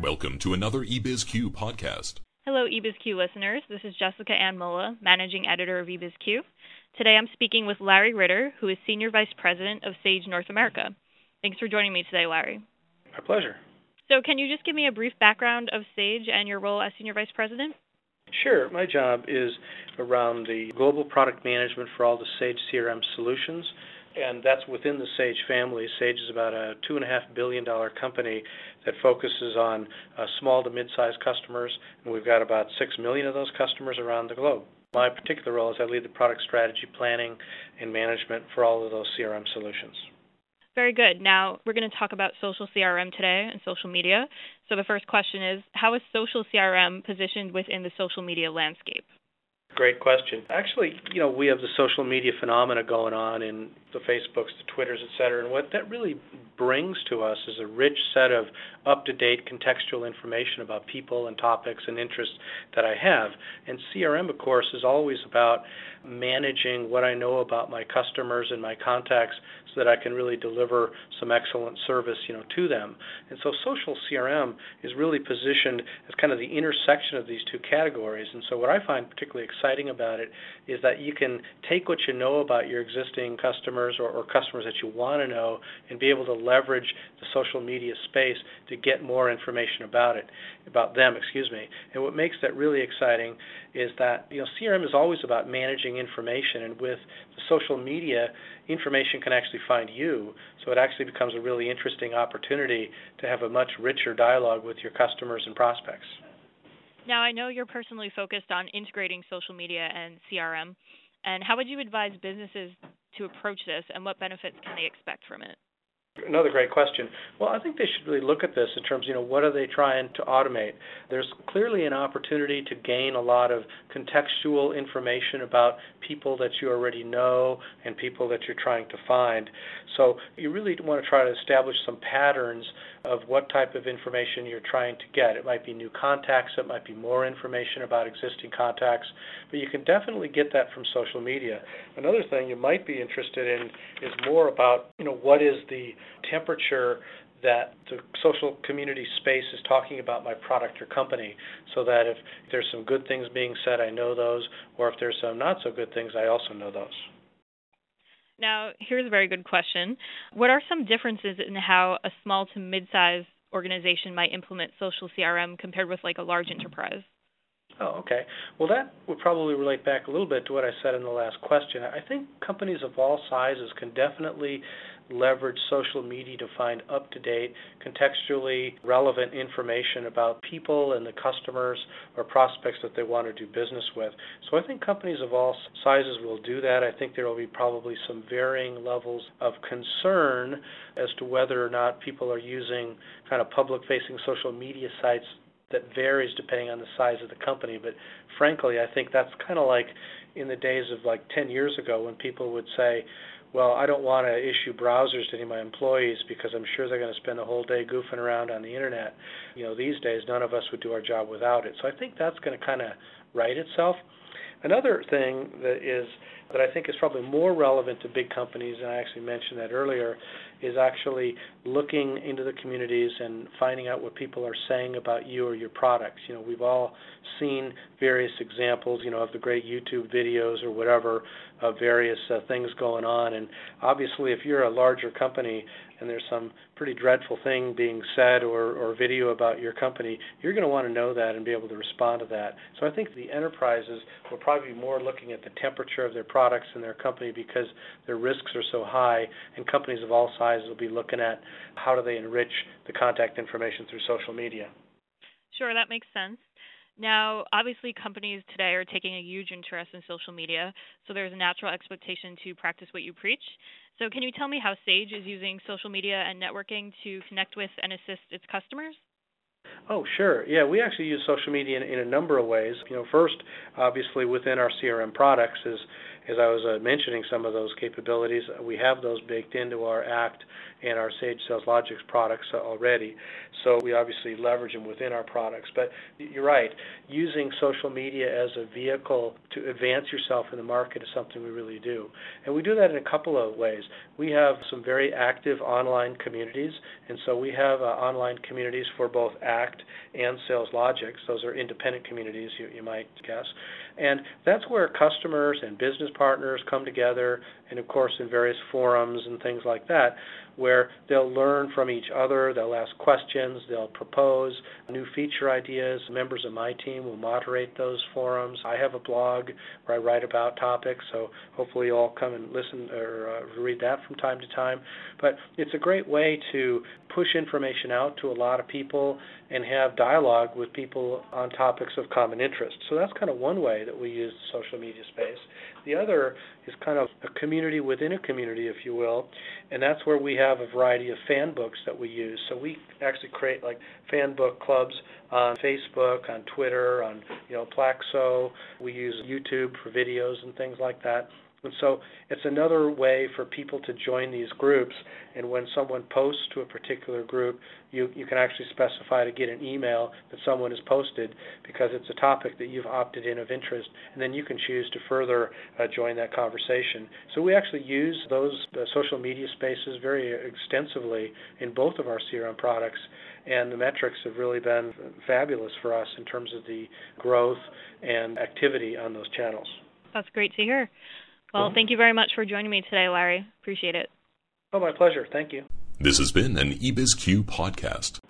Welcome to another eBizQ podcast. Hello, eBizQ listeners. This is Jessica Ann Mulla, Managing Editor of eBizQ. Today I'm speaking with Larry Ritter, who is Senior Vice President of Sage North America. Thanks for joining me today, Larry. My pleasure. So can you just give me a brief background of Sage and your role as Senior Vice President? Sure. My job is around the global product management for all the Sage CRM solutions, and that's within the Sage family. Sage is about a $2.5 billion company that focuses on small to mid-sized customers, and we've got about 6 million of those customers around the globe. My particular role is I lead the product strategy planning and management for all of those CRM solutions. Very good. Now, we're going to talk about social CRM today and social media. So the first question is, how is social CRM positioned within the social media landscape? Great question. Actually, we have the social media phenomena going on in the Facebooks, the Twitters, et cetera, and what that really brings to us is a rich set of up-to-date contextual information about people and topics and interests that I have. And CRM, of course, is always about managing what I know about my customers and my contacts so that I can really deliver some excellent service, to them. And so social CRM is really positioned as kind of the intersection of these two categories. And so what I find particularly exciting about it is that you can take what you know about your existing customers or customers that you want to know and be able to leverage the social media space to get more information about them. And what makes that really exciting is that CRM is always about managing information, and with the social media, information can actually find you. So it actually becomes a really interesting opportunity to have a much richer dialogue with your customers and prospects. Now, I know you're personally focused on integrating social media and CRM, and how would you advise businesses to approach this, and what benefits can they expect from it? Another great question. Well, I think they should really look at this in terms of, what are they trying to automate? There's clearly an opportunity to gain a lot of contextual information about people that you already know and people that you're trying to find. So you really want to try to establish some patterns of what type of information you're trying to get. It might be new contacts, it might be more information about existing contacts, but you can definitely get that from social media. Another thing you might be interested in is more about, what is the temperature that the social community space is talking about my product or company, so that if there's some good things being said, I know those, or if there's some not so good things, I also know those. Now, here's a very good question. What are some differences in how a small to mid-sized organization might implement social CRM compared with a large enterprise? Oh, okay. Well, that would probably relate back a little bit to what I said in the last question. I think companies of all sizes can definitely leverage social media to find up-to-date, contextually relevant information about people and the customers or prospects that they want to do business with. So I think companies of all sizes will do that. I think there will be probably some varying levels of concern as to whether or not people are using kind of public-facing social media sites. That varies depending on the size of the company, but frankly, I think that's kind of like in the days of 10 years ago when people would say, well, I don't want to issue browsers to any of my employees because I'm sure they're going to spend the whole day goofing around on the internet. These days, none of us would do our job without it. So I think that's going to kind of right itself. Another thing that I think is probably more relevant to big companies, and I actually mentioned that earlier, is actually looking into the communities and finding out what people are saying about you or your products. We've all seen various examples, of the great YouTube videos or whatever of various things going on. And obviously, if you're a larger company and there's some pretty dreadful thing being said or video about your company, you're going to want to know that and be able to respond to that. So I think the enterprises will probably be more looking at the temperature of their products and their company because their risks are so high, and companies of all sizes will be looking at how do they enrich the contact information through social media. Sure, that makes sense. Now, obviously, companies today are taking a huge interest in social media, so there's a natural expectation to practice what you preach. So can you tell me how Sage is using social media and networking to connect with and assist its customers? Oh, sure. Yeah, we actually use social media in a number of ways. First, obviously, within our CRM products, as I was mentioning some of those capabilities, we have those baked into our ACT and our Sage Sales Logic products already. So we obviously leverage them within our products. But you're right, using social media as a vehicle to advance yourself in the market is something we really do. And we do that in a couple of ways. We have some very active online communities, and so we have online communities for both ACT and Sales Logic. Those are independent communities, you might guess. And that's where customers and business partners come together, and of course in various forums and things like that, where they'll learn from each other, they'll ask questions, they'll propose new feature ideas. Members of my team will moderate those forums. I have a blog where I write about topics, so hopefully you'll all come and listen or read that from time to time. But it's a great way to push information out to a lot of people and have dialogue with people on topics of common interest. So that's kind of one way that we use the social media space. The other is kind of a community within a community, if you will, and that's where we have a variety of fan books that we use. So we actually create like fan book clubs on Facebook, on Twitter, on Plaxo. We use YouTube for videos and things like that. And so it's another way for people to join these groups, and when someone posts to a particular group, you can actually specify to get an email that someone has posted because it's a topic that you've opted in of interest, and then you can choose to further join that conversation. So we actually use those social media spaces very extensively in both of our CRM products, and the metrics have really been fabulous for us in terms of the growth and activity on those channels. That's great to hear. Well, thank you very much for joining me today, Larry. Appreciate it. Oh, my pleasure. Thank you. This has been an eBizQ podcast.